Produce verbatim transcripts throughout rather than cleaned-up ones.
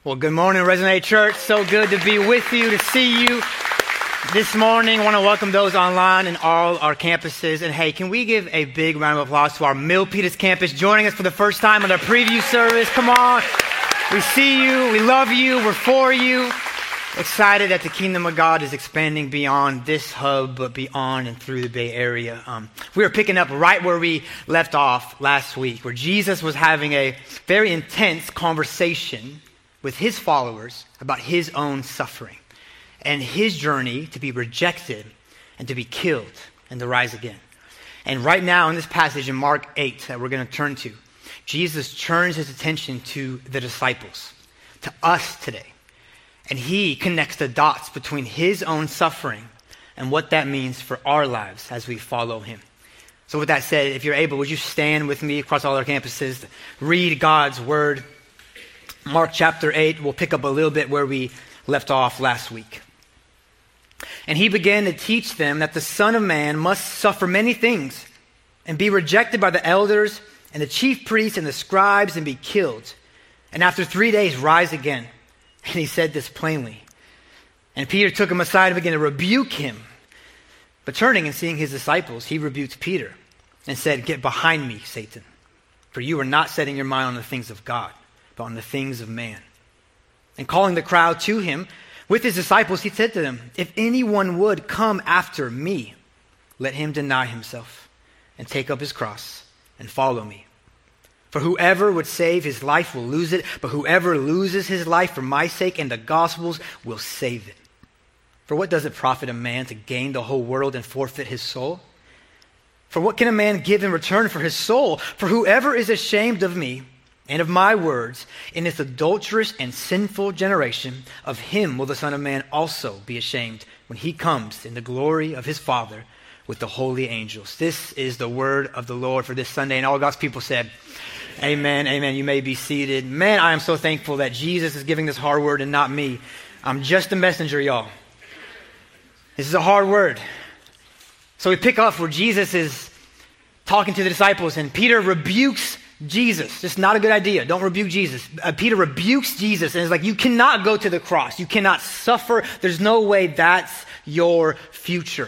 Well, good morning, Resonate Church. So good to be with you, to see you this morning. I want to welcome those online and all our campuses. And hey, can we give a big round of applause to our Milpitas campus joining us for the first time on our preview service? Come on. We see you. We love you. We're for you. Excited that the kingdom of God is expanding beyond this hub, but beyond and through the Bay Area. Um, we are picking up right where we left off last week, where Jesus was having a very intense conversation with his followers about his own suffering and his journey to be rejected and to be killed and to rise again. And right now in this passage in Mark eight that we're going to turn to, Jesus turns his attention to the disciples, to us today. And he connects the dots between his own suffering and what that means for our lives as we follow him. So with that said, if you're able, would you stand with me across all our campuses, read God's word. Mark chapter eight, we'll pick up a little bit where we left off last week. And he began to teach them that the Son of Man must suffer many things and be rejected by the elders and the chief priests and the scribes and be killed, and after three days rise again. And he said this plainly. And Peter took him aside and began to rebuke him. But turning and seeing his disciples, he rebuked Peter and said, "Get behind me, Satan, for you are not setting your mind on the things of God, but on the things of man." And calling the crowd to him with his disciples, he said to them, "If anyone would come after me, let him deny himself and take up his cross and follow me. For whoever would save his life will lose it, but whoever loses his life for my sake and the gospel's will save it. For what does it profit a man to gain the whole world and forfeit his soul? For what can a man give in return for his soul? For whoever is ashamed of me and of my words in this adulterous and sinful generation, of him will the Son of Man also be ashamed when he comes in the glory of his Father with the holy angels." This is the word of the Lord for this Sunday. And all God's people said, amen, amen. You may be seated. Man, I am so thankful that Jesus is giving this hard word and not me. I'm just a messenger, y'all. This is a hard word. So we pick up where Jesus is talking to the disciples, and Peter rebukes Jesus. It's not a good idea. Don't rebuke Jesus. Uh, Peter rebukes Jesus and is like, you cannot go to the cross. You cannot suffer. There's no way that's your future.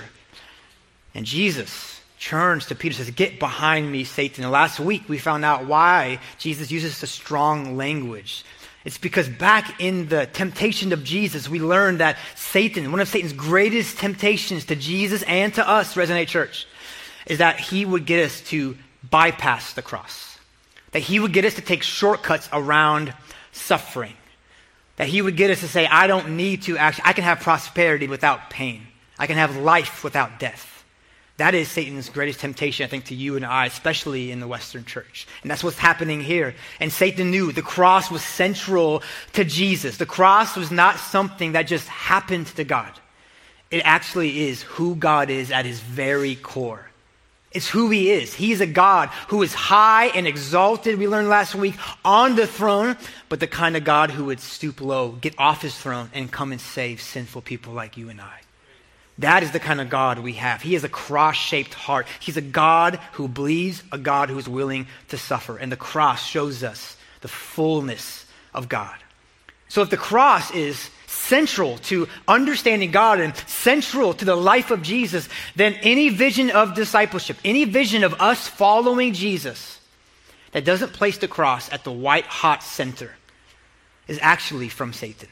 And Jesus turns to Peter and says, "Get behind me, Satan." And last week we found out why Jesus uses such strong language. It's because back in the temptation of Jesus, we learned that Satan, one of Satan's greatest temptations to Jesus and to us, Resonate Church, is that he would get us to bypass the cross. That he would get us to take shortcuts around suffering. That he would get us to say, I don't need to actually, I can have prosperity without pain. I can have life without death. That is Satan's greatest temptation, I think, to you and I, especially in the Western church. And that's what's happening here. And Satan knew the cross was central to Jesus. The cross was not something that just happened to God. It actually is who God is at his very core. It's who he is. He is a God who is high and exalted, we learned last week, on the throne, but the kind of God who would stoop low, get off his throne, and come and save sinful people like you and I. That is the kind of God we have. He has a cross-shaped heart. He's a God who bleeds, a God who is willing to suffer. And the cross shows us the fullness of God. So if the cross is central to understanding God and central to the life of Jesus, then any vision of discipleship, any vision of us following Jesus that doesn't place the cross at the white-hot center is actually from Satan.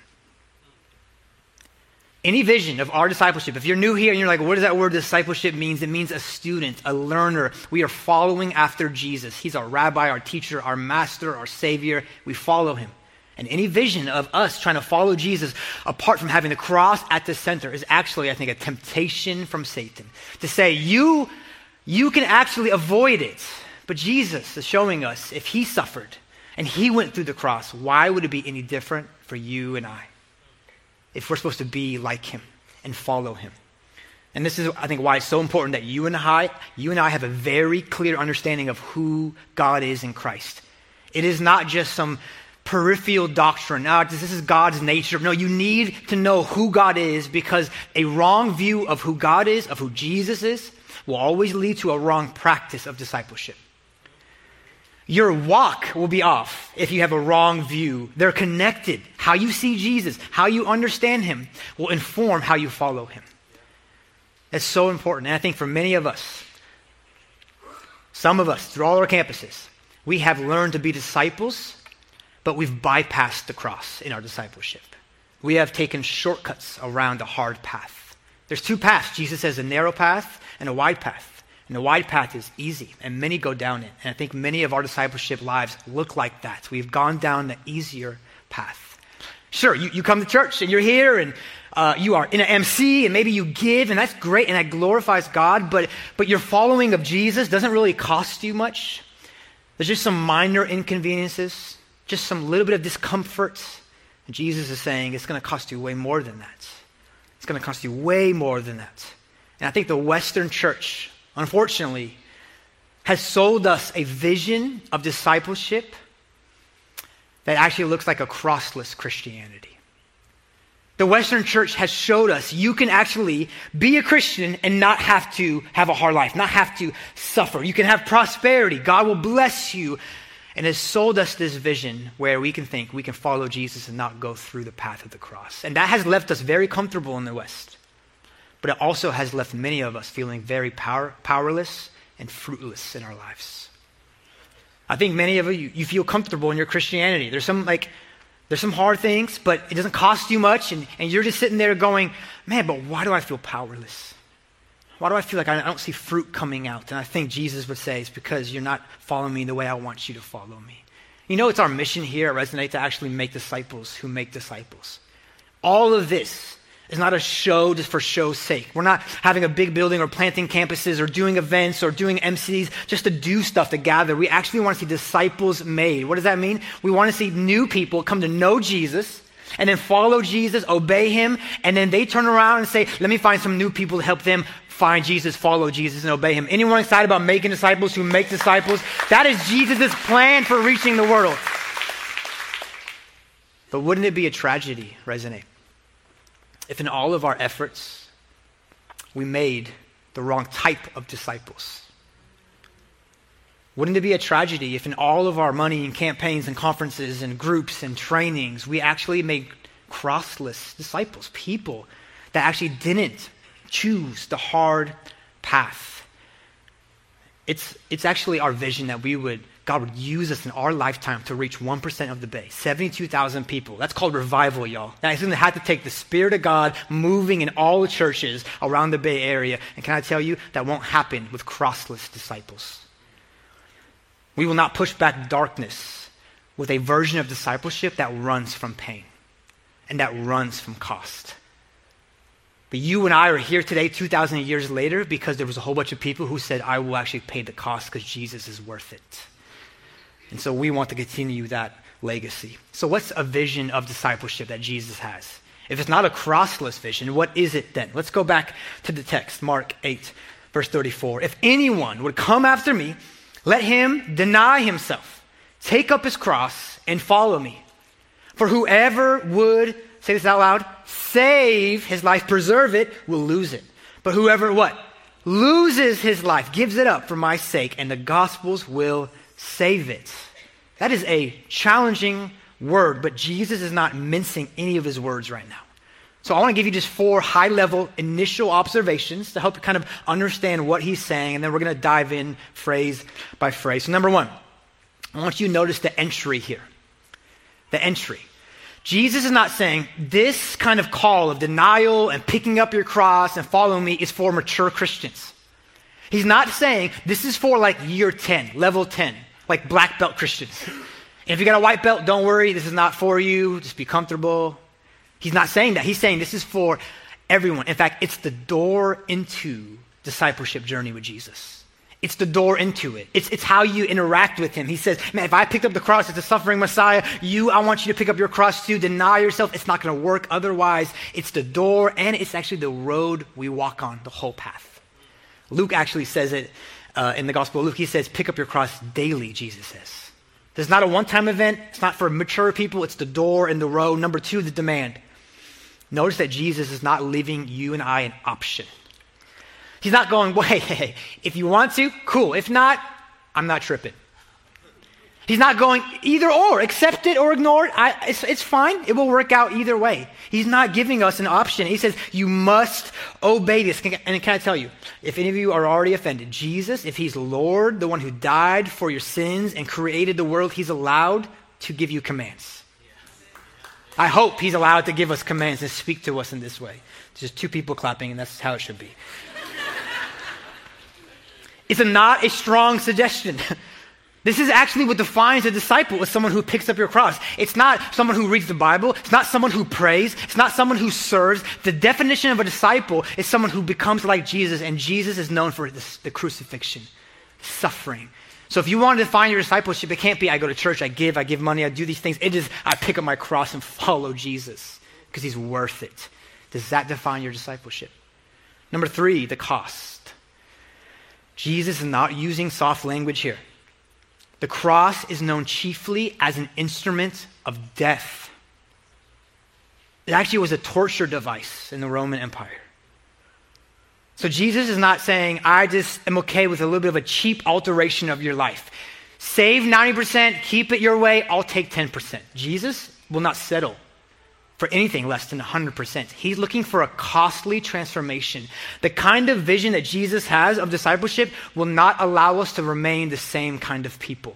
Any vision of our discipleship, if you're new here and you're like, what does that word discipleship mean? It means a student, a learner. We are following after Jesus. He's our rabbi, our teacher, our master, our savior. We follow him. And any vision of us trying to follow Jesus apart from having the cross at the center is actually, I think, a temptation from Satan to say, you, you can actually avoid it. But Jesus is showing us if he suffered and he went through the cross, why would it be any different for you and I? If we're supposed to be like him and follow him. And this is, I think, why it's so important that you and I, you and I have a very clear understanding of who God is in Christ. It is not just some peripheral doctrine. No, this is God's nature. No, you need to know who God is, because a wrong view of who God is, of who Jesus is, will always lead to a wrong practice of discipleship. Your walk will be off if you have a wrong view. They're connected. How you see Jesus, how you understand him will inform how you follow him. That's so important. And I think for many of us, some of us, through all our campuses, we have learned to be disciples, but we've bypassed the cross in our discipleship. We have taken shortcuts around a hard path. There's two paths. Jesus says a narrow path and a wide path. And the wide path is easy, and many go down it. And I think many of our discipleship lives look like that. We've gone down the easier path. Sure, you, you come to church, and you're here, and uh, you are in an M C, and maybe you give, and that's great, and that glorifies God, but, but your following of Jesus doesn't really cost you much. There's just some minor inconveniences, just some little bit of discomfort. And Jesus is saying it's going to cost you way more than that. It's going to cost you way more than that. And I think the Western church, unfortunately, has sold us a vision of discipleship that actually looks like a crossless Christianity. The Western church has showed us you can actually be a Christian and not have to have a hard life, not have to suffer. You can have prosperity. God will bless you. And has sold us this vision where we can think we can follow Jesus and not go through the path of the cross. And that has left us very comfortable in the West. But it also has left many of us feeling very power, powerless and fruitless in our lives. I think many of you, you feel comfortable in your Christianity. There's some like, there's some hard things, but it doesn't cost you much. And, and you're just sitting there going, man, but why do I feel powerless? Why do I feel like I don't see fruit coming out? And I think Jesus would say it's because you're not following me the way I want you to follow me. You know, it's our mission here at Resonate to actually make disciples who make disciples. All of this is not a show just for show's sake. We're not having a big building or planting campuses or doing events or doing M Cs just to do stuff to gather. We actually want to see disciples made. What does that mean? We want to see new people come to know Jesus and then follow Jesus, obey him, and then they turn around and say, let me find some new people to help them find Jesus, follow Jesus, and obey him. Anyone excited about making disciples who make disciples? That is Jesus' plan for reaching the world. But wouldn't it be a tragedy, Resonate, if in all of our efforts, we made the wrong type of disciples? Wouldn't it be a tragedy if in all of our money and campaigns and conferences and groups and trainings, we actually made crossless disciples, people that actually didn't choose the hard path? It's, it's actually our vision that we would, God would use us in our lifetime to reach one percent of the Bay, seventy-two thousand people. That's called revival, y'all. That's going to have to take the Spirit of God moving in all the churches around the Bay Area. And can I tell you, that won't happen with crossless disciples. We will not push back darkness with a version of discipleship that runs from pain and that runs from cost. But you and I are here today two thousand years later because there was a whole bunch of people who said, I will actually pay the cost because Jesus is worth it. And so we want to continue that legacy. So what's a vision of discipleship that Jesus has? If it's not a crossless vision, what is it then? Let's go back to the text, Mark eight, verse thirty-four. If anyone would come after me, let him deny himself, take up his cross, and follow me. For whoever would, say this out loud, save his life, preserve it, will lose it. But whoever what? Loses his life, gives it up for my sake, and the gospels will save it. That is a challenging word, but Jesus is not mincing any of his words right now. So I want to give you just four high-level initial observations to help you kind of understand what he's saying, and then we're going to dive in phrase by phrase. So number one, I want you to notice the entry here. The entry. Jesus is not saying this kind of call of denial and picking up your cross and following me is for mature Christians. He's not saying this is for like year ten, level ten, like black belt Christians. And if you got a white belt, don't worry, this is not for you, just be comfortable. He's not saying that. He's saying this is for everyone. In fact, it's the door into discipleship journey with Jesus. It's the door into it. It's, it's how you interact with him. He says, man, if I picked up the cross as a suffering Messiah, you, I want you to pick up your cross too. Deny yourself. It's not going to work otherwise. It's the door, and it's actually the road we walk on, the whole path. Luke actually says it uh, in the Gospel of Luke. He says, pick up your cross daily, Jesus says. This is not a one-time event. It's not for mature people. It's the door and the road. Number two, the demand. Notice that Jesus is not leaving you and I an option. He's not going, well, hey, hey, if you want to, cool. If not, I'm not tripping. He's not going either or, accept it or ignore it. I, it's, it's fine. It will work out either way. He's not giving us an option. He says, you must obey this. Can, and can I tell you, if any of you are already offended, Jesus, if he's Lord, the one who died for your sins and created the world, he's allowed to give you commands. I hope he's allowed to give us commands and speak to us in this way. Just two people clapping, and that's how it should be. It's a not a strong suggestion. This is actually what defines a disciple, as someone who picks up your cross. It's not someone who reads the Bible. It's not someone who prays. It's not someone who serves. The definition of a disciple is someone who becomes like Jesus, and Jesus is known for this, the crucifixion, suffering. So if you want to define your discipleship, it can't be I go to church, I give, I give money, I do these things. It is I pick up my cross and follow Jesus because he's worth it. Does that define your discipleship? Number three, the cost. Jesus is not using soft language here. The cross is known chiefly as an instrument of death. It actually was a torture device in the Roman Empire. So Jesus is not saying, I just am okay with a little bit of a cheap alteration of your life. Save ninety percent, keep it your way, I'll take ten percent. Jesus will not settle for anything less than one hundred percent. He's looking for a costly transformation. The kind of vision that Jesus has of discipleship will not allow us to remain the same kind of people.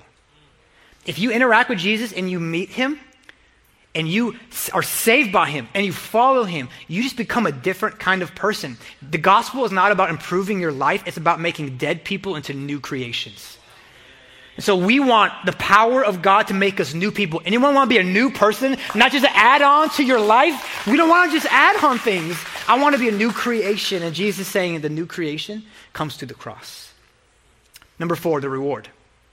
If you interact with Jesus and you meet him, and you are saved by him, and you follow him, you just become a different kind of person. The gospel is not about improving your life, it's about making dead people into new creations. And so we want the power of God to make us new people. Anyone want to be a new person, not just an add-on to your life? We don't want to just add on things. I want to be a new creation. And Jesus is saying the new creation comes through the cross. Number four, the reward.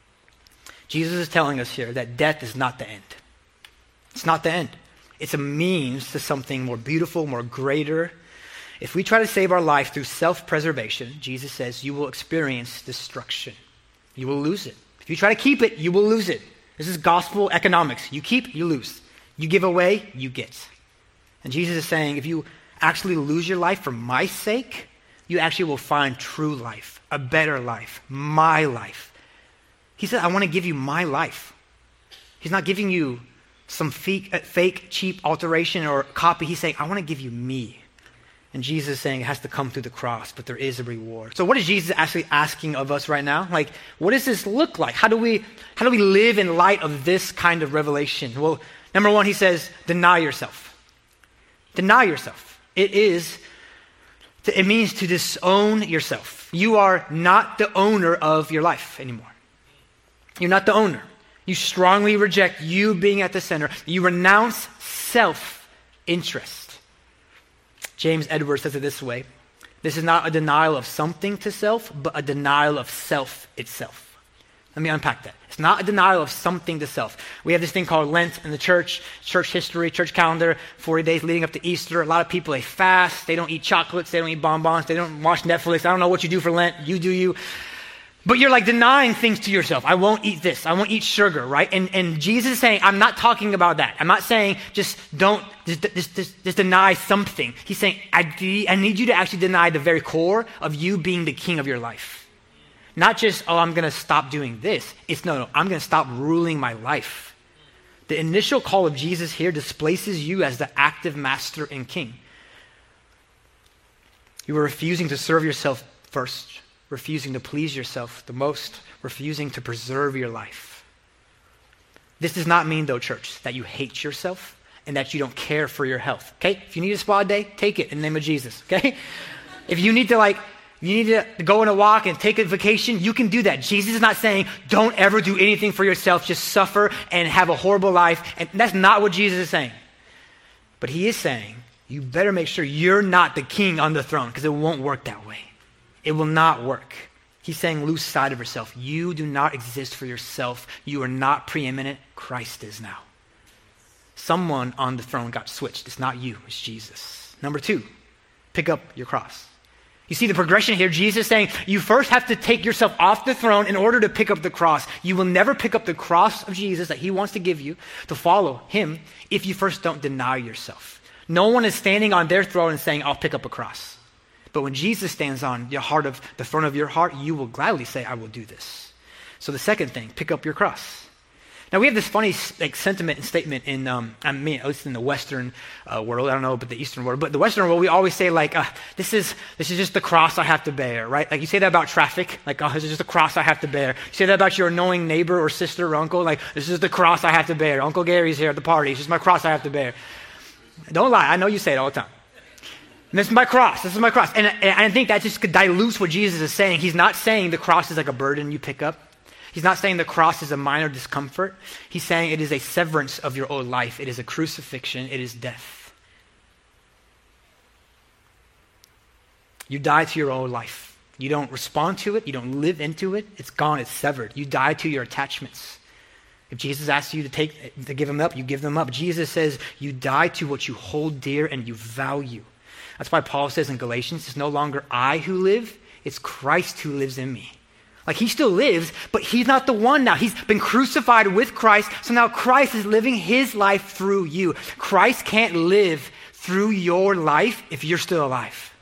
Jesus is telling us here that death is not the end. It's not the end. It's a means to something more beautiful, more greater. If we try to save our life through self-preservation, Jesus says you will experience destruction. You will lose it. If you try to keep it, you will lose it. This is gospel economics. You keep, you lose. You give away, you get. And Jesus is saying, if you actually lose your life for my sake, you actually will find true life, a better life, my life. He said, I want to give you my life. He's not giving you some fake, fake, cheap alteration or copy. He's saying, I want to give you me. And Jesus is saying it has to come through the cross, but there is a reward. So what is Jesus actually asking of us right now? Like, what does this look like? How do we, how do we live in light of this kind of revelation? Well, number one, he says, deny yourself. Deny yourself. It is, it means to disown yourself. You are not the owner of your life anymore. You're not the owner. You strongly reject you being at the center. You renounce self-interest. James Edwards says it this way. This is not a denial of something to self, but a denial of self itself. Let me unpack that. It's not a denial of something to self. We have this thing called Lent in the church, church history, church calendar, forty days leading up to Easter. A lot of people, they fast. They don't eat chocolates. They don't eat bonbons. They don't watch Netflix. I don't know what you do for Lent. You do you. But you're like denying things to yourself. I won't eat this. I won't eat sugar, right? And and Jesus is saying, I'm not talking about that. I'm not saying just don't, just, just, just, just deny something. He's saying, I, de- I need you to actually deny the very core of you being the king of your life. Not just, oh, I'm going to stop doing this. It's no, no, I'm going to stop ruling my life. The initial call of Jesus here displaces you as the active master and king. You were refusing to serve yourself first. Refusing to please yourself the most, refusing to preserve your life. This does not mean, though, church, that you hate yourself and that you don't care for your health, okay? If you need a spa day, take it in the name of Jesus, okay? If you need to, like, you need to go on a walk and take a vacation, you can do that. Jesus is not saying, don't ever do anything for yourself, just suffer and have a horrible life, and that's not what Jesus is saying. But he is saying, you better make sure you're not the king on the throne, because it won't work that way. It will not work. He's saying lose sight of yourself. You do not exist for yourself. You are not preeminent. Christ is now. Someone on the throne got switched. It's not you, it's Jesus. Number two, pick up your cross. You see the progression here. Jesus is saying you first have to take yourself off the throne in order to pick up the cross. You will never pick up the cross of Jesus that he wants to give you to follow him if you first don't deny yourself. No one is standing on their throne and saying, I'll pick up a cross. But when Jesus stands on the heart of the throne of your heart, you will gladly say, I will do this. So the second thing, pick up your cross. Now, we have this funny like sentiment and statement in, um, I mean, at least in the Western uh, world, I don't know, but the Eastern world, but the Western world, we always say like, uh, this is this is just the cross I have to bear, right? Like you say that about traffic, like, oh, this is just the cross I have to bear. You say that about your annoying neighbor or sister or uncle, like, this is the cross I have to bear. Uncle Gary's here at the party. It's just my cross I have to bear. Don't lie. I know you say it all the time. And this is my cross. This is my cross. And, and I think that just dilutes what Jesus is saying. He's not saying the cross is like a burden you pick up. He's not saying the cross is a minor discomfort. He's saying it is a severance of your old life. It is a crucifixion. It is death. You die to your old life. You don't respond to it. You don't live into it. It's gone. It's severed. You die to your attachments. If Jesus asks you to take, to give them up, you give them up. Jesus says you die to what you hold dear and you value. That's why Paul says in Galatians, it's no longer I who live, it's Christ who lives in me. Like he still lives, but he's not the one now. He's been crucified with Christ, so now Christ is living his life through you. Christ can't live through your life if you're still alive.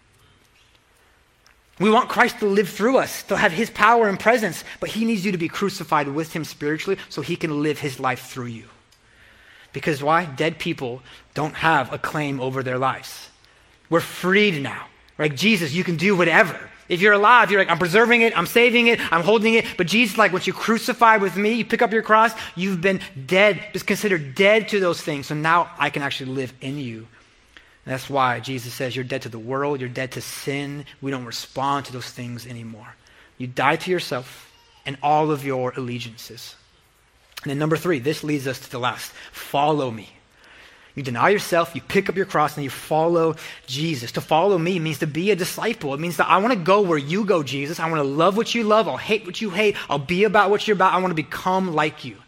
We want Christ to live through us, to have his power and presence, but he needs you to be crucified with him spiritually so he can live his life through you. Because why? Dead people don't have a claim over their lives. We're freed now. Like Jesus, you can do whatever. If you're alive, you're like, I'm preserving it, I'm saving it, I'm holding it. But Jesus, like, once you crucify with me, you pick up your cross, you've been dead, just considered dead to those things. So now I can actually live in you. And that's why Jesus says you're dead to the world, you're dead to sin. We don't respond to those things anymore. You die to yourself and all of your allegiances. And then number three, this leads us to the last. Follow me. You deny yourself, you pick up your cross, and you follow Jesus. To follow me means to be a disciple. It means that I want to go where you go, Jesus. I want to love what you love. I'll hate what you hate. I'll be about what you're about. I want to become like you.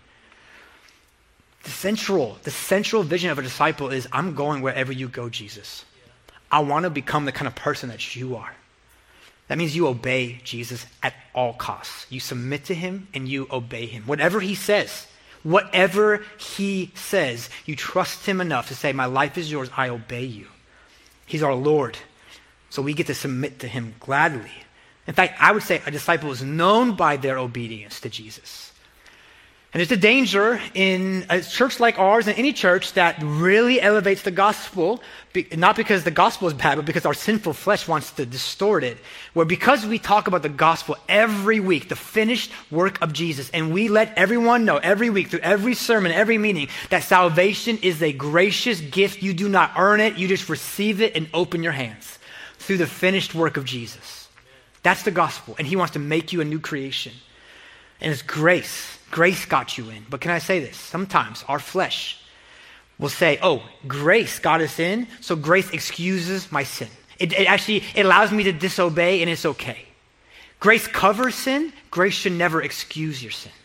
The central, the central vision of a disciple is I'm going wherever you go, Jesus. I want to become the kind of person that you are. That means you obey Jesus at all costs. You submit to him and you obey him. Whatever he says. Whatever he says, you trust him enough to say, my life is yours, I obey you. He's our Lord, so we get to submit to him gladly. In fact, I would say a disciple is known by their obedience to Jesus. And there's a danger in a church like ours and any church that really elevates the gospel, not because the gospel is bad, but because our sinful flesh wants to distort it. Where because we talk about the gospel every week, the finished work of Jesus, and we let everyone know every week through every sermon, every meeting, that salvation is a gracious gift. You do not earn it. You just receive it and open your hands through the finished work of Jesus. That's the gospel. And he wants to make you a new creation. And it's grace. Grace got you in. But can I say this? Sometimes our flesh will say, oh, grace got us in, so grace excuses my sin. It, it actually it allows me to disobey, and it's okay. Grace covers sin. Grace should never excuse your sin.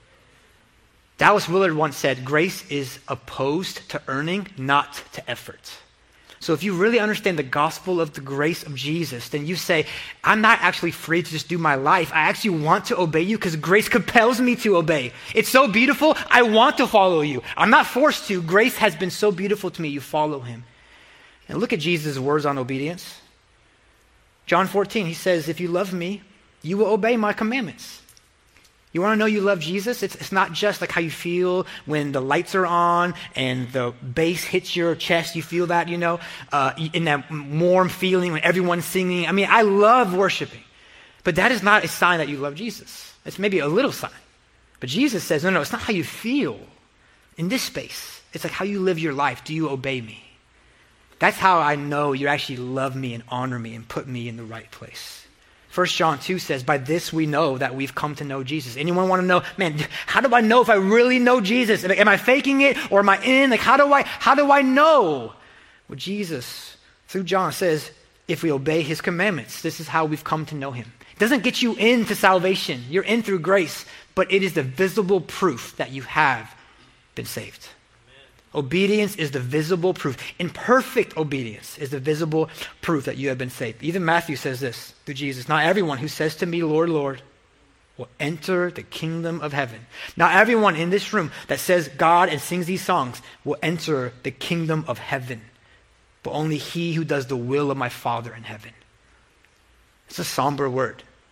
Dallas Willard once said, grace is opposed to earning, not to effort. So if you really understand the gospel of the grace of Jesus, then you say, I'm not actually free to just do my life. I actually want to obey you because grace compels me to obey. It's so beautiful, I want to follow you. I'm not forced to. Grace has been so beautiful to me, you follow him. And look at Jesus' words on obedience. John fourteen, he says, if you love me, you will obey my commandments. You want to know you love Jesus? It's, it's not just like how you feel when the lights are on and the bass hits your chest. You feel that, you know, uh, in that warm feeling when everyone's singing. I mean, I love worshiping. But that is not a sign that you love Jesus. It's maybe a little sign. But Jesus says, no, no, it's not how you feel in this space. It's like how you live your life. Do you obey me? That's how I know you actually love me and honor me and put me in the right place. First John two says, by this we know that we've come to know Jesus. Anyone want to know, man, how do I know if I really know Jesus? Am I faking it or am I in? Like, how do I, how do I know? Well, Jesus, through John, says, if we obey his commandments, this is how we've come to know him. It doesn't get you into salvation. You're in through grace, but it is the visible proof that you have been saved. Obedience is the visible proof. Imperfect obedience is the visible proof that you have been saved. Even Matthew says this through Jesus. Not everyone who says to me, Lord, Lord, will enter the kingdom of heaven. Not everyone in this room that says God and sings these songs will enter the kingdom of heaven. But only he who does the will of my Father in heaven. It's a somber word.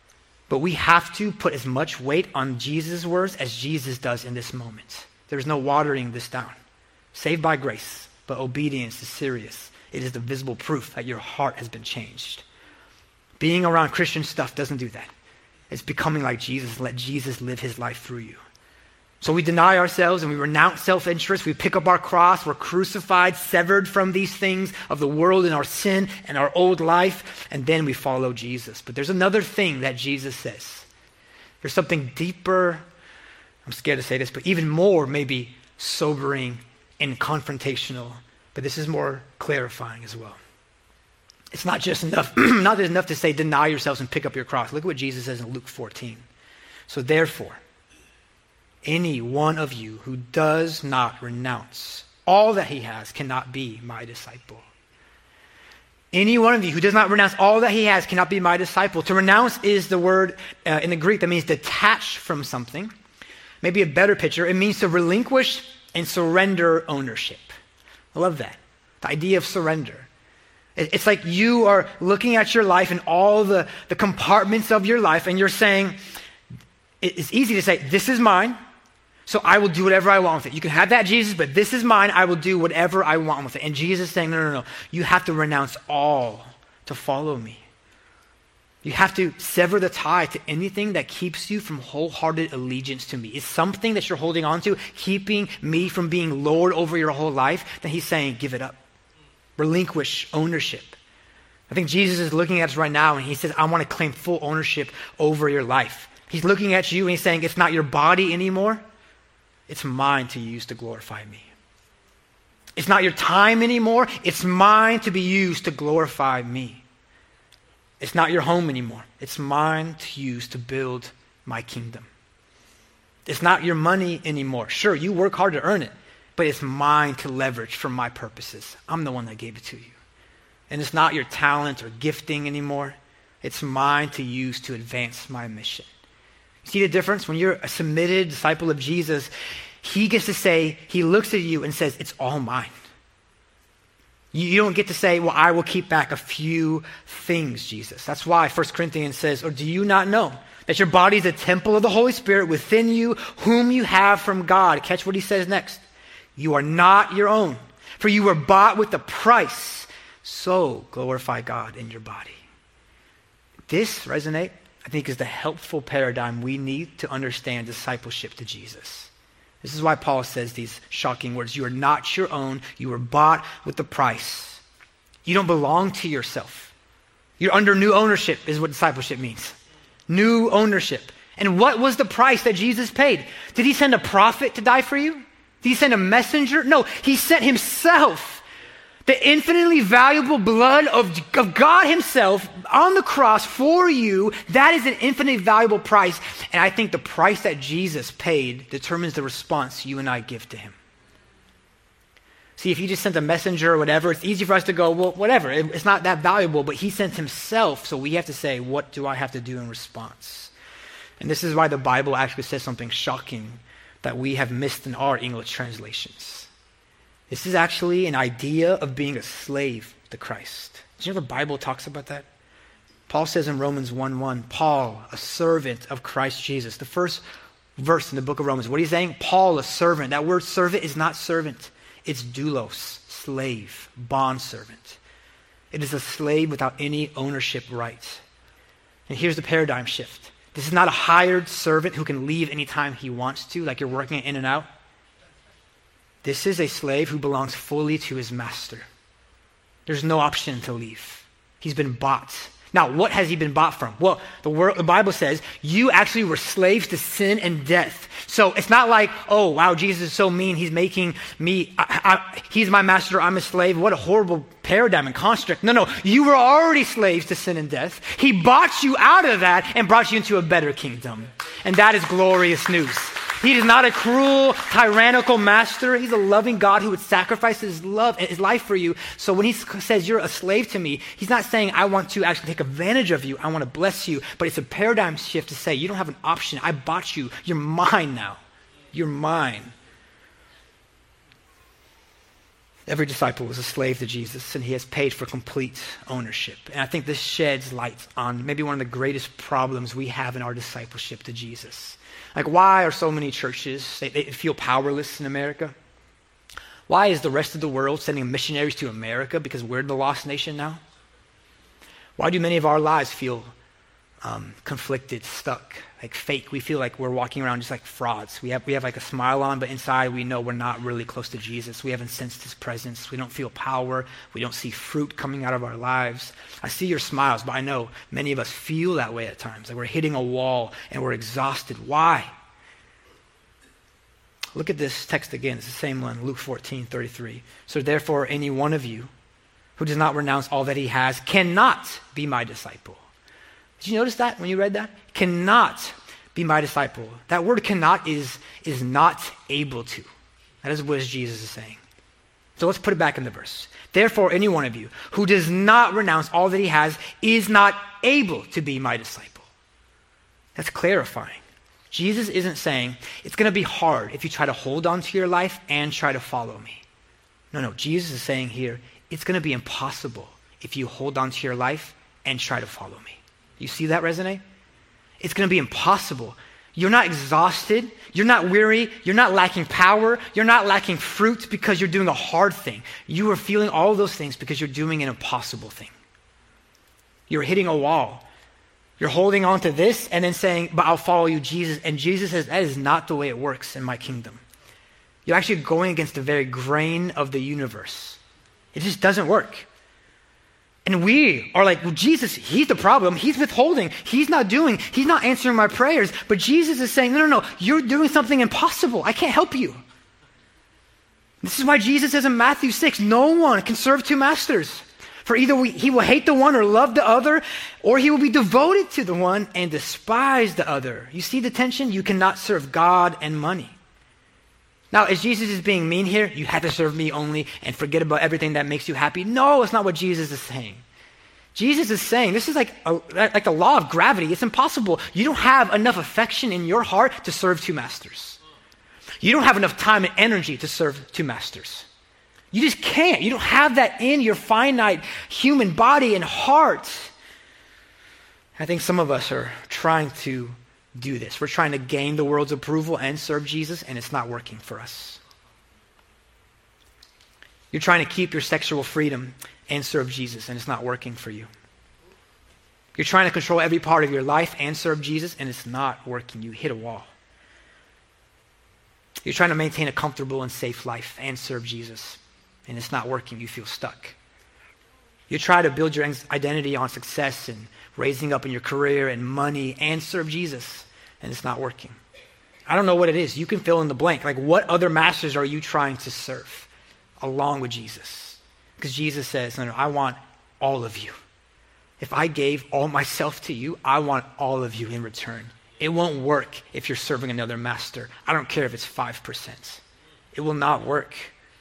But we have to put as much weight on Jesus' words as Jesus does in this moment. There's no watering this down. Saved by grace, but obedience is serious. It is the visible proof that your heart has been changed. Being around Christian stuff doesn't do that. It's becoming like Jesus and let Jesus live his life through you. So we deny ourselves and we renounce self-interest. We pick up our cross. We're crucified, severed from these things of the world and our sin and our old life. And then we follow Jesus. But there's another thing that Jesus says. There's something deeper. I'm scared to say this, but even more maybe sobering and confrontational. But this is more clarifying as well. It's not just enough, not just enough to say deny yourselves and pick up your cross. Look at what Jesus says in Luke fourteen. So therefore, any one of you who does not renounce all that he has cannot be my disciple. Any one of you who does not renounce all that he has cannot be my disciple. To renounce is the word uh, in the Greek that means detach from something. Maybe a better picture, it means to relinquish and surrender ownership. I love that. The idea of surrender. It's like you are looking at your life and all the, the compartments of your life and you're saying, it's easy to say, this is mine, so I will do whatever I want with it. You can have that, Jesus, but this is mine, I will do whatever I want with it. And Jesus is saying, no, no, no, you have to renounce all to follow me. You have to sever the tie to anything that keeps you from wholehearted allegiance to me. Is something that you're holding on to keeping me from being Lord over your whole life? Then he's saying, give it up. Relinquish ownership. I think Jesus is looking at us right now and he says, I want to claim full ownership over your life. He's looking at you and he's saying, it's not your body anymore. It's mine to use to glorify me. It's not your time anymore. It's mine to be used to glorify me. It's not your home anymore. It's mine to use to build my kingdom. It's not your money anymore. Sure, you work hard to earn it, but it's mine to leverage for my purposes. I'm the one that gave it to you. And it's not your talent or gifting anymore. It's mine to use to advance my mission. See the difference? When you're a submitted disciple of Jesus, he gets to say, he looks at you and says, it's all mine. You, you don't get to say, well, I will keep back a few things, Jesus. That's why First Corinthians says, or do you not know that your body is a temple of the Holy Spirit within you, whom you have from God? Catch what he says next. You are not your own, for you were bought with a price. So glorify God in your body. This, resonate, I think is the helpful paradigm we need to understand discipleship to Jesus. This is why Paul says these shocking words. You are not your own. You were bought with a price. You don't belong to yourself. You're under new ownership is what discipleship means. New ownership. And what was the price that Jesus paid? Did he send a prophet to die for you? Did he send a messenger? No, he sent himself. The infinitely valuable blood of, of God himself on the cross for you, that is an infinitely valuable price. And I think the price that Jesus paid determines the response you and I give to him. See, if he just sent a messenger or whatever, it's easy for us to go, well, whatever, it, it's not that valuable, but he sent himself, so we have to say, what do I have to do in response? And this is why the Bible actually says something shocking that we have missed in our English translations. This is actually an idea of being a slave to Christ. Did you know the Bible talks about that? Paul says in Romans one one, Paul, a servant of Christ Jesus. The first verse in the book of Romans, what are you saying? Paul, a servant. That word servant is not servant. It's doulos, slave, bondservant. It is a slave without any ownership rights. And here's the paradigm shift. This is not a hired servant who can leave anytime he wants to, like you're working it in and out. This is a slave who belongs fully to his master. There's no option to leave. He's been bought. Now, what has he been bought from? Well, the, word, the Bible says you actually were slaves to sin and death. So it's not like, oh, wow, Jesus is so mean. He's making me, I, I, he's my master, I'm a slave. What a horrible paradigm and construct. No, no, you were already slaves to sin and death. He bought you out of that and brought you into a better kingdom. And that is glorious news. He is not a cruel, tyrannical master. He's a loving God who would sacrifice his love, his life for you. So when he says you're a slave to me, he's not saying I want to actually take advantage of you. I want to bless you. But it's a paradigm shift to say you don't have an option. I bought you. You're mine now. You're mine. Every disciple is a slave to Jesus, and he has paid for complete ownership. And I think this sheds light on maybe one of the greatest problems we have in our discipleship to Jesus. Like, why are so many churches, they, they feel powerless in America? Why is the rest of the world sending missionaries to America because we're the lost nation now? Why do many of our lives feel um, conflicted, stuck, like fake? We feel like we're walking around just like frauds. We have we have like a smile on, but inside we know we're not really close to Jesus. We haven't sensed his presence. We don't feel power. We don't see fruit coming out of our lives. I see your smiles, but I know many of us feel that way at times. Like we're hitting a wall and we're exhausted. Why? Look at this text again. It's the same one, Luke fourteen thirty-three. So therefore, any one of you who does not renounce all that he has cannot be my disciple. Did you notice that when you read that? Cannot be my disciple. That word cannot is, is not able to. That is what Jesus is saying. So let's put it back in the verse. Therefore, any one of you who does not renounce all that he has is not able to be my disciple. That's clarifying. Jesus isn't saying it's going to be hard if you try to hold on to your life and try to follow me. No, no. Jesus is saying here, it's going to be impossible if you hold on to your life and try to follow me. You see that resonate? It's going to be impossible. You're not exhausted. You're not weary. You're not lacking power. You're not lacking fruit because you're doing a hard thing. You are feeling all of those things because you're doing an impossible thing. You're hitting a wall. You're holding on to this and then saying, but I'll follow you, Jesus. And Jesus says, that is not the way it works in my kingdom. You're actually going against the very grain of the universe. It just doesn't work. And we are like, well, Jesus, he's the problem. He's withholding. He's not doing. He's not answering my prayers. But Jesus is saying, no, no, no. You're doing something impossible. I can't help you. This is why Jesus says in Matthew six, no one can serve two masters. For either we, he will hate the one or love the other, or he will be devoted to the one and despise the other. You see the tension? You cannot serve God and money. Now, as Jesus is being mean here, you have to serve me only and forget about everything that makes you happy. No, it's not what Jesus is saying. Jesus is saying, this is like, a, like the law of gravity. It's impossible. You don't have enough affection in your heart to serve two masters. You don't have enough time and energy to serve two masters. You just can't. You don't have that in your finite human body and heart. I think some of us are trying to do this. We're trying to gain the world's approval and serve Jesus, and it's not working for us. You're trying to keep your sexual freedom and serve Jesus, and it's not working for you. You're trying to control every part of your life and serve Jesus, and it's not working. You hit a wall. You're trying to maintain a comfortable and safe life and serve Jesus, and it's not working. You feel stuck. You try to build your identity on success and raising up in your career and money and serve Jesus, and it's not working. I don't know what it is. You can fill in the blank. Like, what other masters are you trying to serve along with Jesus? Because Jesus says, no, no, I want all of you. If I gave all myself to you, I want all of you in return. It won't work if you're serving another master. I don't care if it's five percent. It will not work.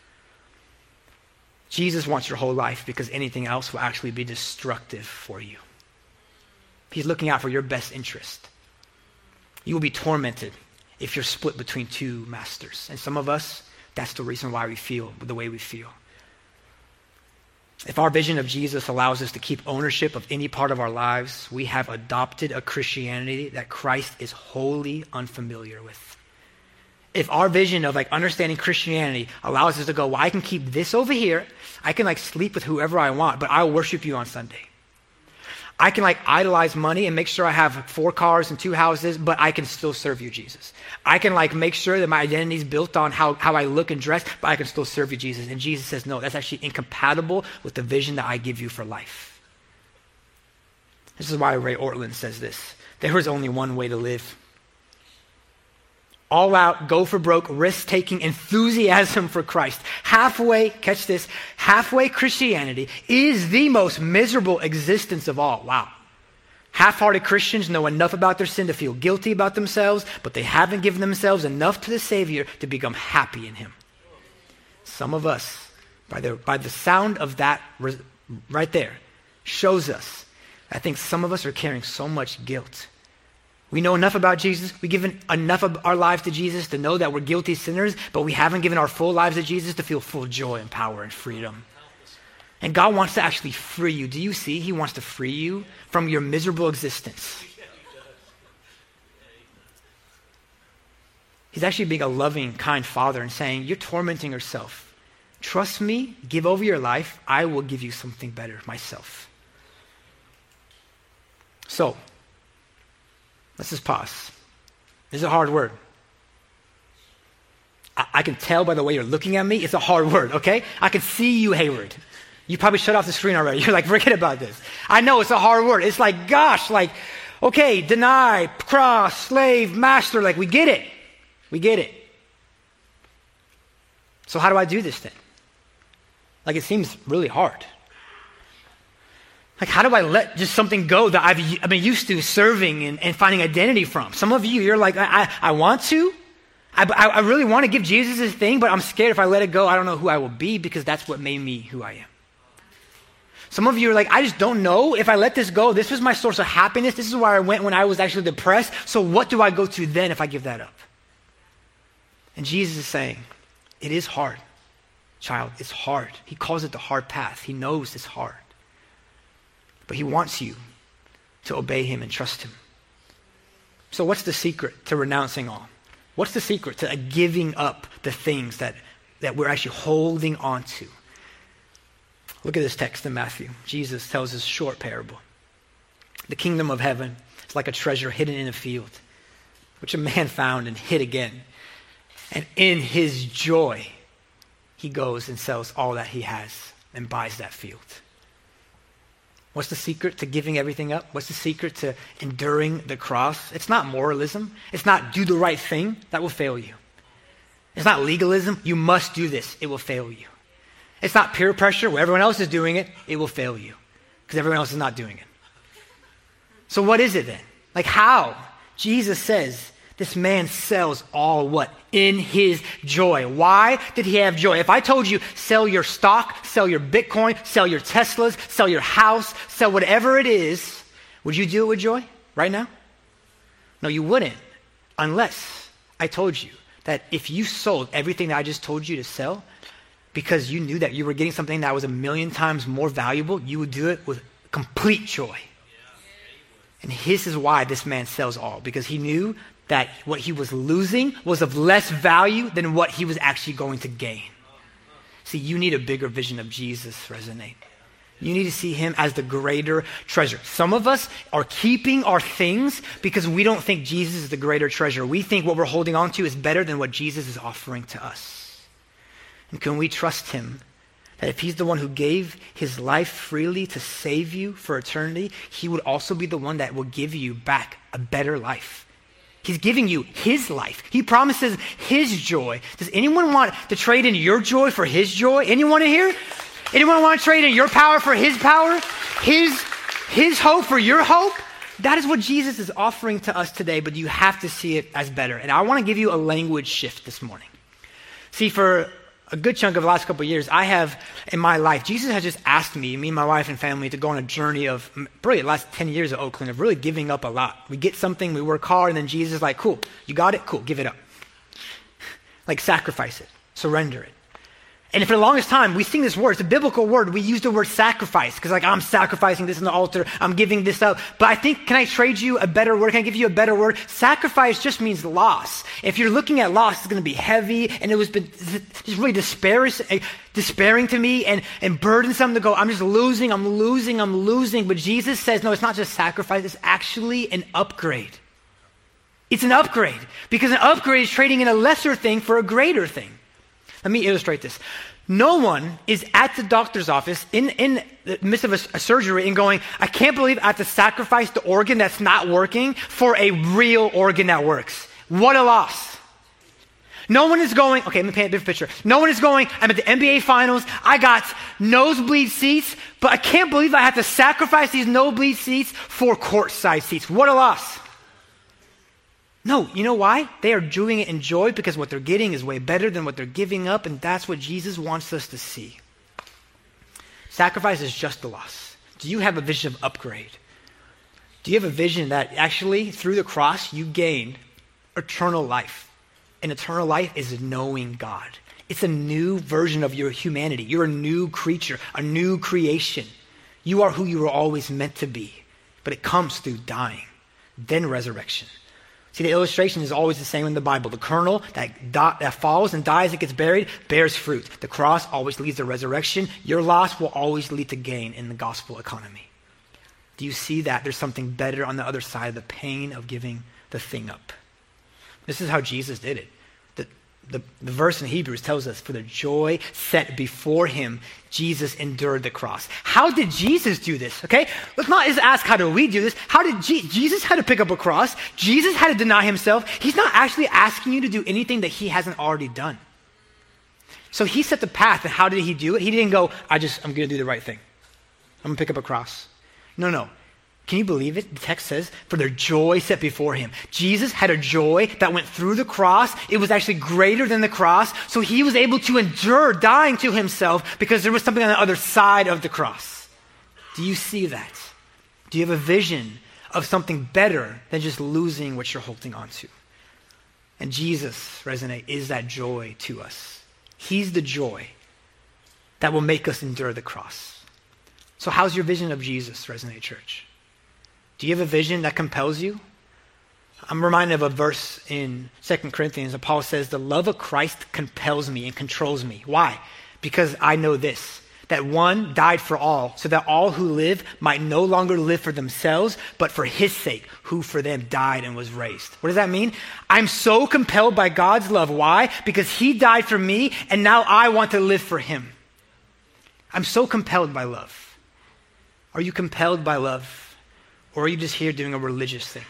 Jesus wants your whole life because anything else will actually be destructive for you. He's looking out for your best interest. You will be tormented if you're split between two masters. And some of us, that's the reason why we feel the way we feel. If our vision of Jesus allows us to keep ownership of any part of our lives, we have adopted a Christianity that Christ is wholly unfamiliar with. If our vision of like understanding Christianity allows us to go, well, I can keep this over here. I can like sleep with whoever I want, but I'll worship you on Sunday. I can like idolize money and make sure I have four cars and two houses, but I can still serve you, Jesus. I can like make sure that my identity is built on how, how I look and dress, but I can still serve you, Jesus. And Jesus says, no, that's actually incompatible with the vision that I give you for life. This is why Ray Ortlund says this. There is only one way to live. All out, go for broke, risk-taking enthusiasm for Christ. Halfway, catch this, halfway Christianity is the most miserable existence of all. Wow. Half-hearted Christians know enough about their sin to feel guilty about themselves, but they haven't given themselves enough to the Savior to become happy in him. Some of us, by the, by the sound of that right there, shows us, I think some of us are carrying so much guilt We know enough about Jesus. We've given enough of our lives to Jesus to know that we're guilty sinners, but we haven't given our full lives to Jesus to feel full joy and power and freedom. And God wants to actually free you. Do you see? He wants to free you from your miserable existence. He's actually being a loving, kind father and saying, you're tormenting yourself. Trust me, give over your life. I will give you something better myself. So, let's just pause. This is a hard word. I, I can tell by the way you're looking at me, it's a hard word, okay? I can see you, Hayward. You probably shut off the screen already. You're like, forget about this. I know it's a hard word. It's like, gosh, like, okay, deny, cross, slave, master, like we get it. We get it. So how do I do this then? Like it seems really hard. Like how do I let just something go that I've, I've been used to serving and, and finding identity from? Some of you, you're like, I, I, I want to. I, I really want to give Jesus this thing, but I'm scared if I let it go, I don't know who I will be because that's what made me who I am. Some of you are like, I just don't know if I let this go. This was my source of happiness. This is where I went when I was actually depressed. So what do I go to then if I give that up? And Jesus is saying, it is hard, child. It's hard. He calls it the hard path. He knows it's hard. But he wants you to obey him and trust him. So what's the secret to renouncing all? What's the secret to giving up the things that, that we're actually holding on to? Look at this text in Matthew. Jesus tells this short parable. The kingdom of heaven is like a treasure hidden in a field, which a man found and hid again. And in his joy, he goes and sells all that he has and buys that field. What's the secret to giving everything up? What's the secret to enduring the cross? It's not moralism. It's not do the right thing. That will fail you. It's not legalism. You must do this. It will fail you. It's not peer pressure where everyone else is doing it. It will fail you because everyone else is not doing it. So what is it then? Like how? Jesus says this man sells all what? In his joy. Why did he have joy? If I told you sell your stock, sell your Bitcoin, sell your Teslas, sell your house, sell whatever it is, would you do it with joy right now? No, you wouldn't unless I told you that if you sold everything that I just told you to sell because you knew that you were getting something that was a million times more valuable, you would do it with complete joy. And this is why this man sells all, because he knew that what he was losing was of less value than what he was actually going to gain. See, you need a bigger vision of Jesus, Resonate. You need to see him as the greater treasure. Some of us are keeping our things because we don't think Jesus is the greater treasure. We think what we're holding on to is better than what Jesus is offering to us. And can we trust him that if he's the one who gave his life freely to save you for eternity, he would also be the one that will give you back a better life? He's giving you his life. He promises his joy. Does anyone want to trade in your joy for his joy? Anyone in here? Anyone want to trade in your power for his power? His, his hope for your hope? That is what Jesus is offering to us today, but you have to see it as better. And I want to give you a language shift this morning. See, for a good chunk of the last couple of years, I have in my life, Jesus has just asked me, me and my wife and family, to go on a journey of probably the last ten years of Oakland, of really giving up a lot. We get something, we work hard, and then Jesus is like, cool, you got it? Cool, give it up. Like sacrifice it, surrender it. And for the longest time, we sing this word, it's a biblical word. We use the word sacrifice because like, I'm sacrificing this on the altar, I'm giving this up. But I think, can I trade you a better word? Can I give you a better word? Sacrifice just means loss. If you're looking at loss, it's going to be heavy, and it was been just really despairing, despairing to me and, and burdensome to go, I'm just losing, I'm losing, I'm losing. But Jesus says, no, it's not just sacrifice, it's actually an upgrade. It's an upgrade because an upgrade is trading in a lesser thing for a greater thing. Let me illustrate this. No one is at the doctor's office in, in the midst of a, a surgery and going, I can't believe I have to sacrifice the organ that's not working for a real organ that works. What a loss. No one is going, okay, let me paint a different picture. No one is going, I'm at the N B A finals, I got nosebleed seats, but I can't believe I have to sacrifice these nosebleed seats for courtside seats. What a loss. No, you know why? They are doing it in joy because what they're getting is way better than what they're giving up, and that's what Jesus wants us to see. Sacrifice is just a loss. Do you have a vision of upgrade? Do you have a vision that actually through the cross you gain eternal life? And eternal life is knowing God. It's a new version of your humanity. You're a new creature, a new creation. You are who you were always meant to be, but it comes through dying, then resurrection. See, the illustration is always the same in the Bible. The kernel that, dot, that falls and dies and gets buried bears fruit. The cross always leads to resurrection. Your loss will always lead to gain in the gospel economy. Do you see that? There's something better on the other side of the pain of giving the thing up. This is how Jesus did it. The, the, the verse in Hebrews tells us, for the joy set before him, Jesus endured the cross. How did Jesus do this? Okay, let's not just ask how do we do this. How did Je- Jesus had to pick up a cross? Jesus had to deny himself. He's not actually asking you to do anything that he hasn't already done. So he set the path, and how did he do it? He didn't go, I just, I'm going to do the right thing. I'm going to pick up a cross. No, no. Can you believe it? The text says, for their joy set before him. Jesus had a joy that went through the cross. It was actually greater than the cross. So he was able to endure dying to himself because there was something on the other side of the cross. Do you see that? Do you have a vision of something better than just losing what you're holding on to? And Jesus, Resonate, is that joy to us. He's the joy that will make us endure the cross. So how's your vision of Jesus, Resonate Church? Do you have a vision that compels you? I'm reminded of a verse in Second Corinthians that Paul says, the love of Christ compels me and controls me. Why? Because I know this, that one died for all, so that all who live might no longer live for themselves, but for his sake, who for them died and was raised. What does that mean? I'm so compelled by God's love. Why? Because he died for me, and now I want to live for him. I'm so compelled by love. Are you compelled by love? Or are you just here doing a religious thing?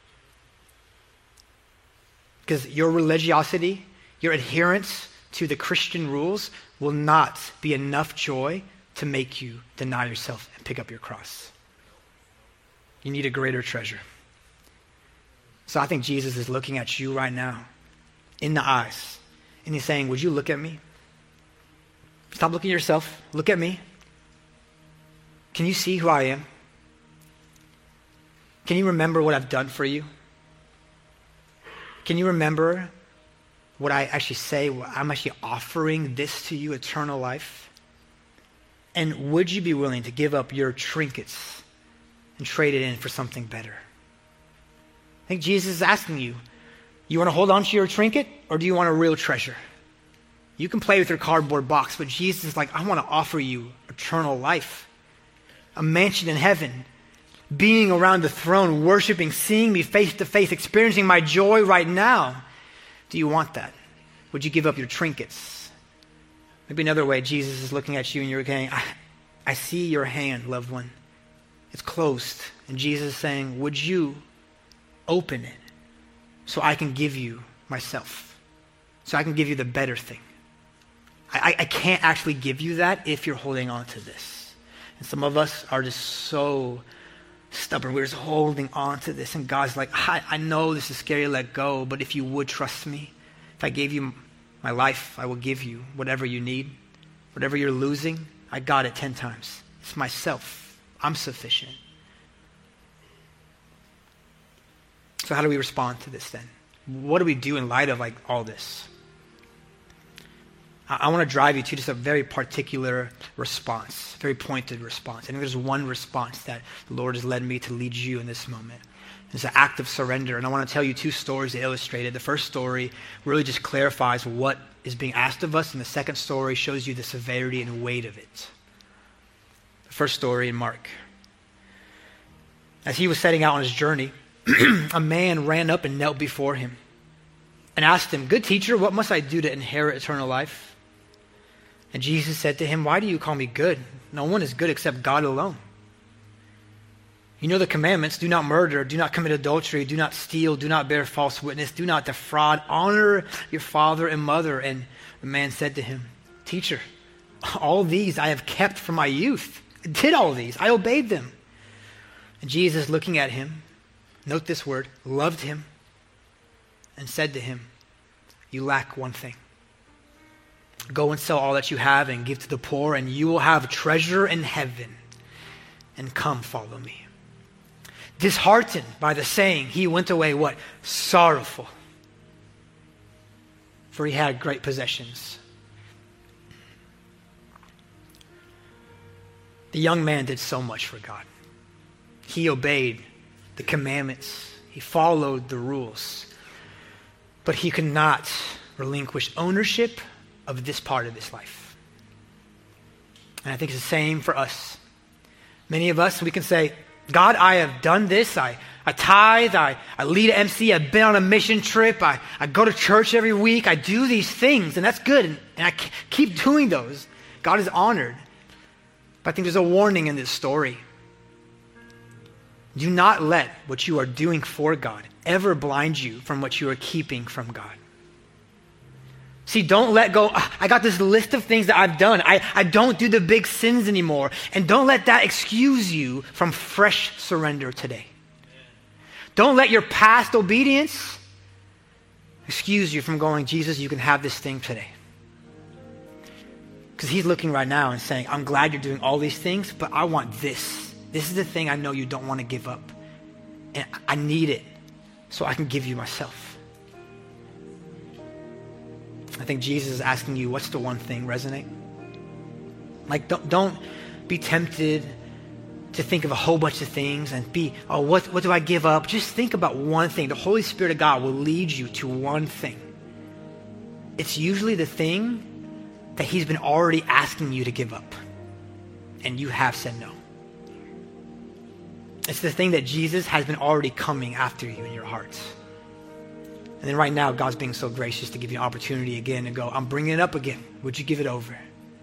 Because your religiosity, your adherence to the Christian rules will not be enough joy to make you deny yourself and pick up your cross. You need a greater treasure. So I think Jesus is looking at you right now in the eyes, and he's saying, would you look at me? Stop looking at yourself. Look at me. Can you see who I am? Can you remember what I've done for you? Can you remember what I actually say? I'm actually offering this to you, eternal life. And would you be willing to give up your trinkets and trade it in for something better? I think Jesus is asking you, you want to hold on to your trinket or do you want a real treasure? You can play with your cardboard box, but Jesus is like, I want to offer you eternal life, a mansion in heaven, being around the throne, worshiping, seeing me face to face, experiencing my joy right now. Do you want that? Would you give up your trinkets? Maybe another way, Jesus is looking at you and you're saying, I, I see your hand, loved one. It's closed. And Jesus is saying, would you open it so I can give you myself, so I can give you the better thing? I, I can't actually give you that if you're holding on to this. And some of us are just so stubborn. We're just holding on to this. And God's like, I, I know this is scary to let go, but if you would trust me, if I gave you my life, I will give you whatever you need. Whatever you're losing, I got it ten times. It's myself. I'm sufficient. So how do we respond to this then? What do we do in light of like all this? I want to drive you to just a very particular response, very pointed response. I think there's one response that the Lord has led me to lead you in this moment. It's an act of surrender. And I want to tell you two stories to illustrate it. The first story really just clarifies what is being asked of us, and the second story shows you the severity and weight of it. The first story in Mark. As he was setting out on his journey, a man ran up and knelt before him and asked him, "Good teacher, what must I do to inherit eternal life?" And Jesus said to him, "Why do you call me good? No one is good except God alone. You know the commandments: do not murder, do not commit adultery, do not steal, do not bear false witness, do not defraud, honor your father and mother." And the man said to him, "Teacher, all these I have kept from my youth. I did all these, I obeyed them." And Jesus, looking at him, note this word, loved him and said to him, "You lack one thing. Go and sell all that you have and give to the poor, and you will have treasure in heaven. And come, follow me." disheartened by the saying, he went away what? Sorrowful. For he had great possessions. The young man did so much for God. He obeyed the commandments. He followed the rules. But he could not relinquish ownership of this part of his life. And I think it's the same for us. Many of us, we can say, God, I have done this. I, I tithe. I, I lead an M C. I've been on a mission trip. I, I go to church every week. I do these things, and that's good. And, and I keep doing those. God is honored. But I think there's a warning in this story. Do not let what you are doing for God ever blind you from what you are keeping from God. See, don't let go. I got this list of things that I've done. I, I don't do the big sins anymore. And don't let that excuse you from fresh surrender today. Don't let your past obedience excuse you from going, Jesus, you can have this thing today. Because he's looking right now and saying, I'm glad you're doing all these things, but I want this. This is the thing I know you don't want to give up. And I need it so I can give you myself. I think Jesus is asking you, what's the one thing? Resonate? Like, don't, don't be tempted to think of a whole bunch of things and be, oh, what, what do I give up? Just think about one thing. The Holy Spirit of God will lead you to one thing. It's usually the thing that he's been already asking you to give up. And you have said no. It's the thing that Jesus has been already coming after you in your heart. And then right now, God's being so gracious to give you an opportunity again and go, I'm bringing it up again. Would you give it over?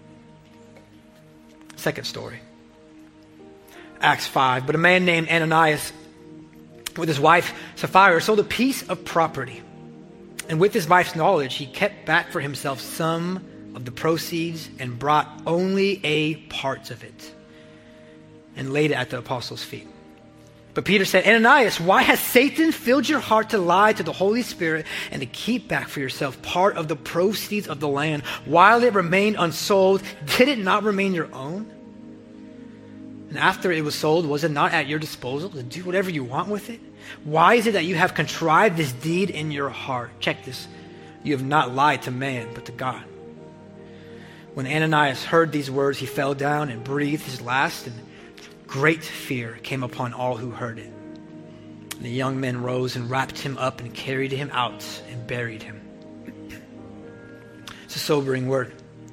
Second story. Acts five. But a man named Ananias with his wife Sapphira sold a piece of property. And with his wife's knowledge, he kept back for himself some of the proceeds and brought only a part of it and laid it at the apostles' feet. But Peter said, Ananias, why has Satan filled your heart to lie to the Holy Spirit and to keep back for yourself part of the proceeds of the land while it remained unsold? Did it not remain your own? And after it was sold, was it not at your disposal to do whatever you want with it? Why is it that you have contrived this deed in your heart? Check this. You have not lied to man, but to God. When Ananias heard these words, he fell down and breathed his last, and great fear came upon all who heard it. And the young men rose and wrapped him up and carried him out and buried him. It's a sobering word.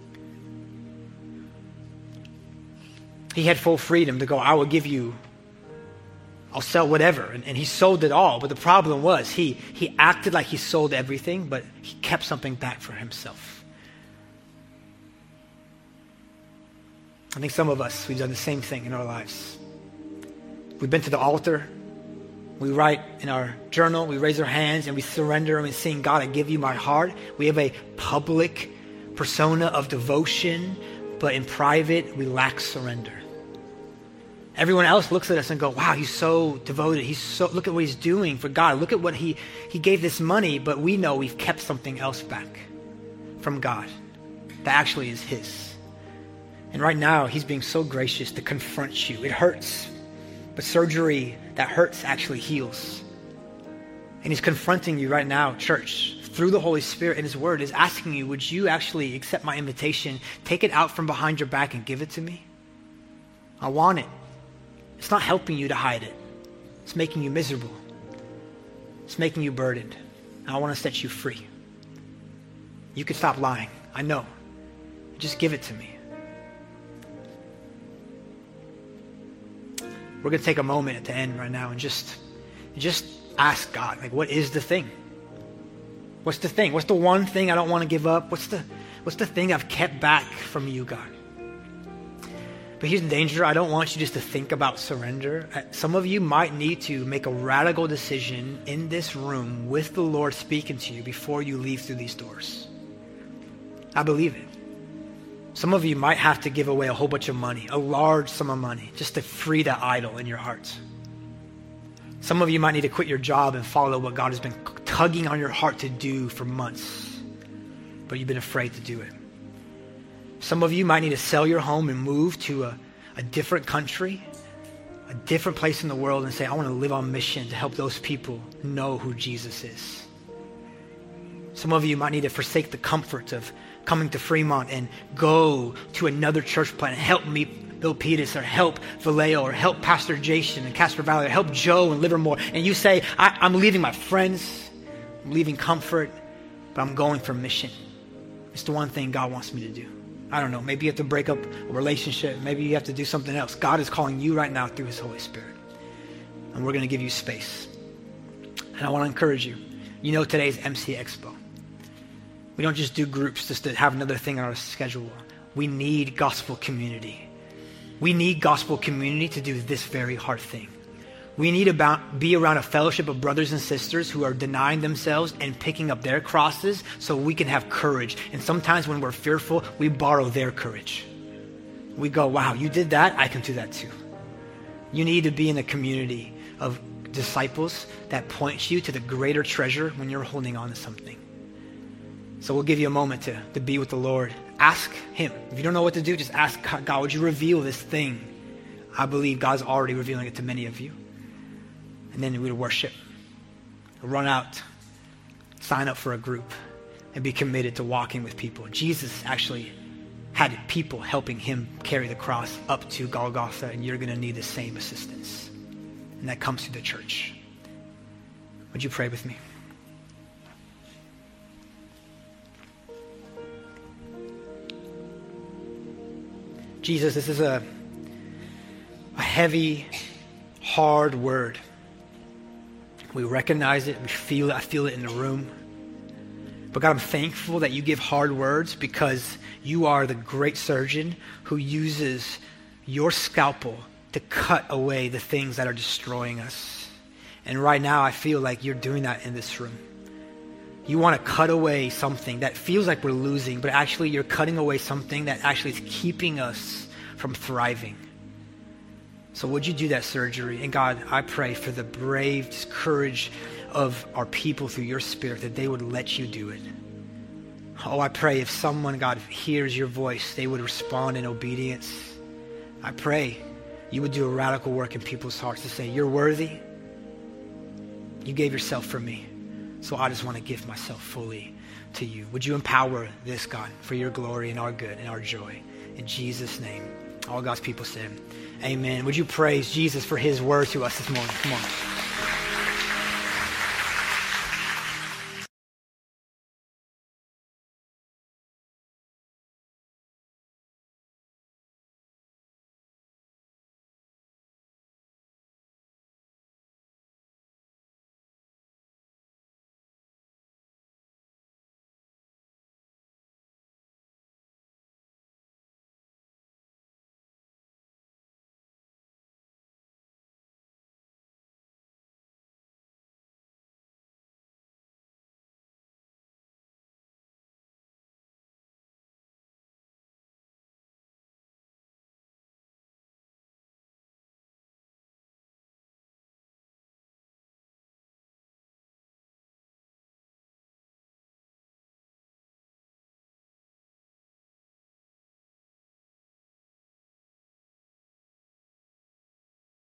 He had full freedom to go, I will give you, I'll sell whatever. And, and he sold it all. But the problem was he, he acted like he sold everything, but he kept something back for himself. I think some of us, we've done the same thing in our lives. We've been to the altar. We write in our journal, we raise our hands and we surrender and we sing, God, I give you my heart. We have a public persona of devotion, but in private, we lack surrender. Everyone else looks at us and go, wow, he's so devoted. He's so, look at what he's doing for God. Look at what he, he gave this money, but we know we've kept something else back from God that actually is his. And right now, he's being so gracious to confront you. It hurts, but surgery that hurts actually heals. And he's confronting you right now, church, through the Holy Spirit and his word, is asking you, would you actually accept my invitation, take it out from behind your back and give it to me? I want it. It's not helping you to hide it. It's making you miserable. It's making you burdened. And I want to set you free. You can stop lying. I know. Just give it to me. We're going to take a moment at the end right now and just, just ask God, like, what is the thing? What's the thing? What's the one thing I don't want to give up? What's the, what's the thing I've kept back from you, God? But here's the danger. I don't want you just to think about surrender. Some of you might need to make a radical decision in this room with the Lord speaking to you before you leave through these doors. I believe it. Some of you might have to give away a whole bunch of money, a large sum of money, just to free that idol in your heart. Some of you might need to quit your job and follow what God has been tugging on your heart to do for months, but you've been afraid to do it. Some of you might need to sell your home and move to a, a different country a different place in the world and say, I want to live on mission to help those people know who Jesus is. Some of you might need to forsake the comfort of coming to Fremont and go to another church plant and help meet Bill Peters or help Vallejo or help Pastor Jason in Casper Valley or help Joe in Livermore. And you say, I, I'm leaving my friends, I'm leaving comfort, but I'm going for mission. It's the one thing God wants me to do. I don't know, maybe you have to break up a relationship. Maybe you have to do something else. God is calling you right now through his Holy Spirit. And we're going to give you space. And I want to encourage you. You know today's M C Expo. We don't just do groups just to have another thing on our schedule. We need gospel community. We need gospel community to do this very hard thing. We need to be around a fellowship of brothers and sisters who are denying themselves and picking up their crosses so we can have courage. And sometimes when we're fearful, we borrow their courage. We go, wow, you did that? I can do that too. You need to be in a community of disciples that points you to the greater treasure when you're holding on to something. So we'll give you a moment to, to be with the Lord. Ask him. If you don't know what to do, just ask God, God, would you reveal this thing? I believe God's already revealing it to many of you. And then we'd worship, run out, sign up for a group, and be committed to walking with people. Jesus actually had people helping him carry the cross up to Golgotha, and you're going to need the same assistance. And that comes through the church. Would you pray with me? Jesus, this is a, a heavy, hard word. We recognize it. We feel it. I feel it in the room. But God, I'm thankful that you give hard words because you are the great surgeon who uses your scalpel to cut away the things that are destroying us. And right now, I feel like you're doing that in this room. You want to cut away something that feels like we're losing, but actually you're cutting away something that actually is keeping us from thriving. So would you do that surgery? And God, I pray for the brave courage of our people through your Spirit that they would let you do it. Oh, I pray if someone, God, hears your voice, they would respond in obedience. I pray you would do a radical work in people's hearts to say, you're worthy. You gave yourself for me. So I just want to give myself fully to you. Would you empower this, God, for your glory and our good and our joy? In Jesus' name, all God's people said, amen. Would you praise Jesus for his word to us this morning? Come on.